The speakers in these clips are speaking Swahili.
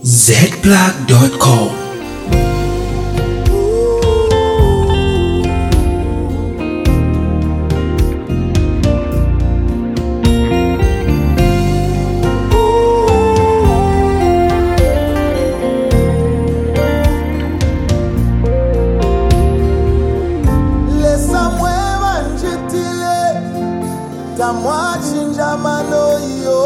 zplug.com. Tamwachinja mano yo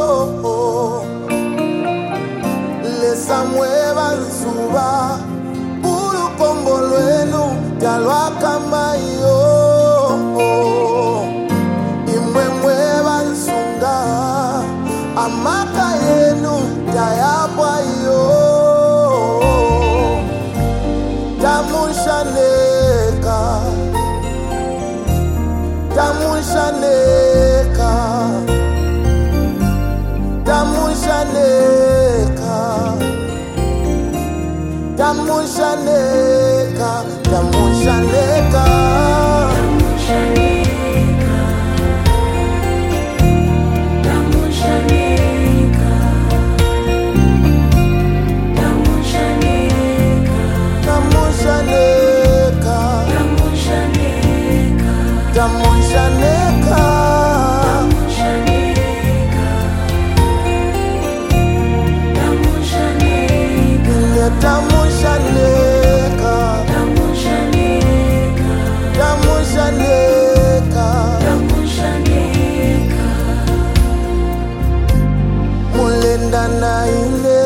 lesa mueva nsuba ulu kombo lwenu talwa kama yo imwe mueva nsunga amaka yenu tayabwa yo tamushaneka tamushaneka tamushaneka tamushaneka tamushaneka tamushaneka tamushaneka tamushaneka mulenda na ine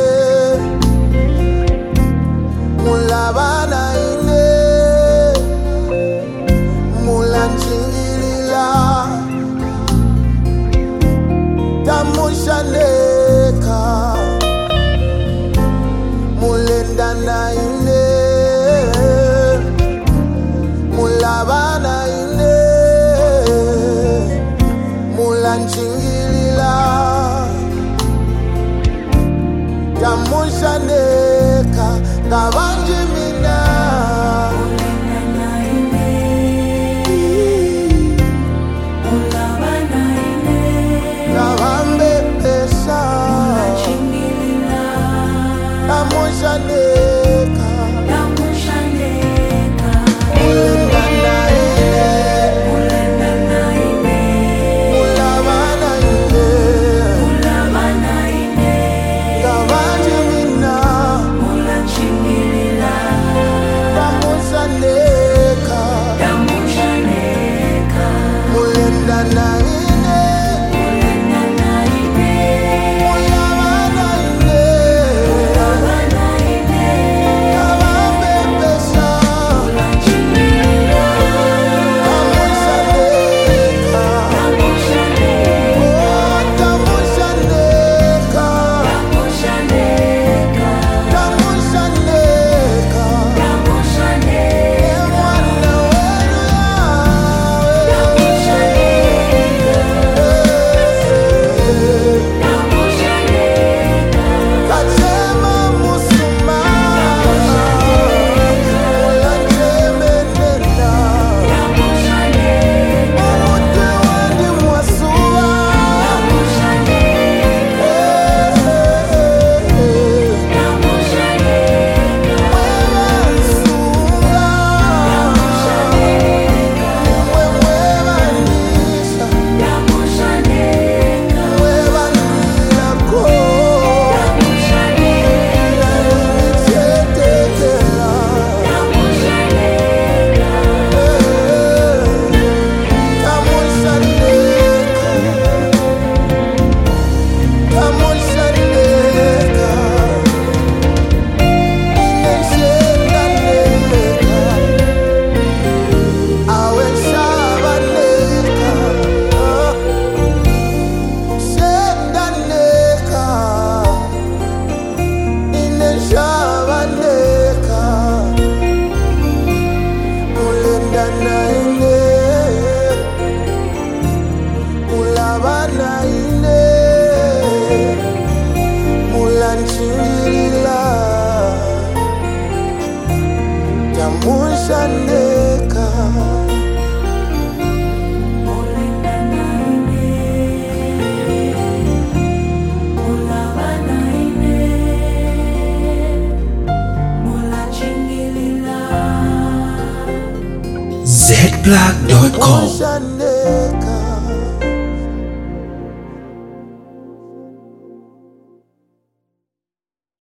mulabana ine mulanjilila tamushaneka mulenda na ine mulabana ine mulanjilila tamushaneka ngabanjimina tamushaneka mulenda na ine mulabana ine ngabanjimina tamushaneka mulenda na ine tamushaneka mulabana ine zplac.com. Washandeka